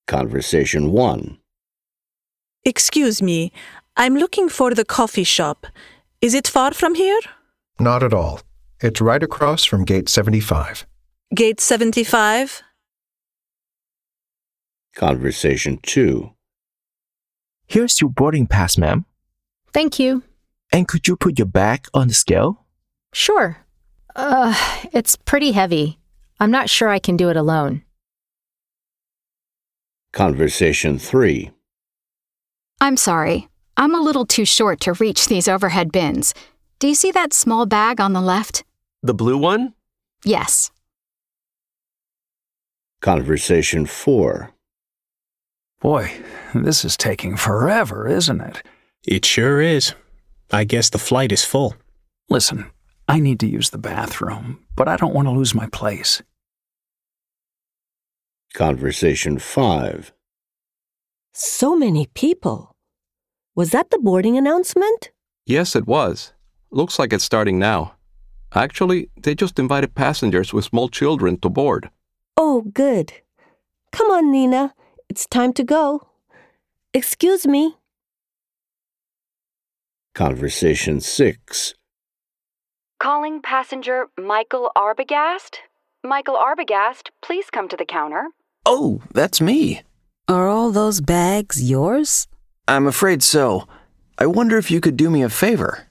Conversation 1. Excuse me, I'm looking for the coffee shop. Is it far from here? Not at all. It's right across from Gate 75. Gate 75? Conversation 2. Here's your boarding pass, ma'am. Thank you. And could you put your bag on the scale? Sure. It's pretty heavy. I'm not sure I can do it alone. Conversation 3. I'm sorry. I'm a little too short to reach these overhead bins. Do you see that small bag on the left? The blue one? Yes. Conversation 4. Boy, this is taking forever, isn't it? It sure is. I guess the flight is full. Listen, I need to use the bathroom, but I don't want to lose my place. Conversation 5. So many people. Was that the boarding announcement? Yes, it was. Looks like it's starting now. Actually, they just invited passengers with small children to board. Oh, good. Come on, Nina. It's time to go. Excuse me. Conversation 6. Calling passenger Michael Arbogast? Michael Arbogast, please come to the counter. Oh, that's me. Are all those bags yours? I'm afraid so. I wonder if you could do me a favor.